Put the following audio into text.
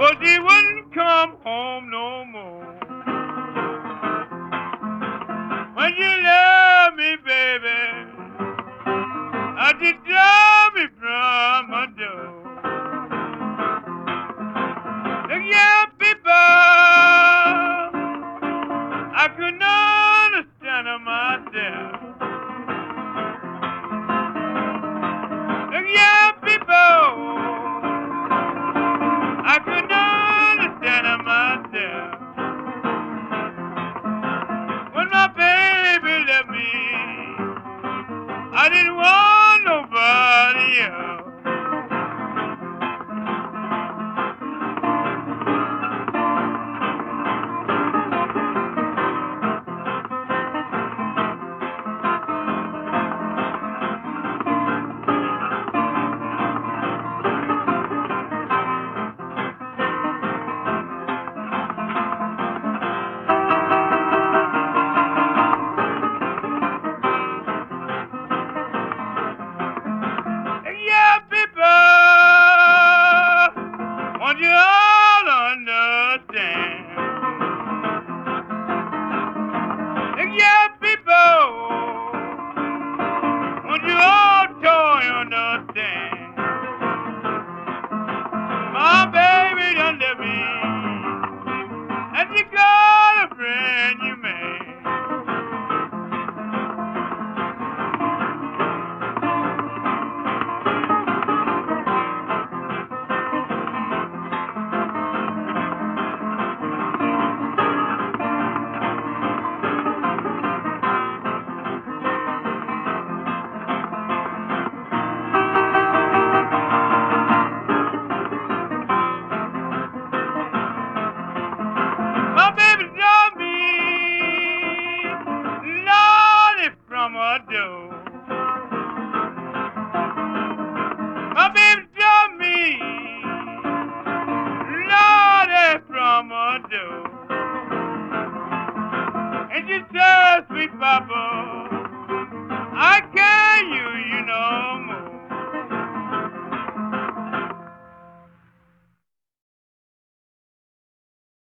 but she wouldn't come home no more. When you love me, baby, I did drive me from my door. Look, yeah, people, I couldn't understand her myself. Look, yeah, people, I couldn't understand her myself. When my baby left me, I didn't want nobody else. Yeah, people, want you all to understand. Yeah, people, want you all to understand. My baby done left me, and she got a brand new man. My baby dropped me, Lordy, from her door. My baby dropped me, Lordy, from her door. And she said, sweet papa,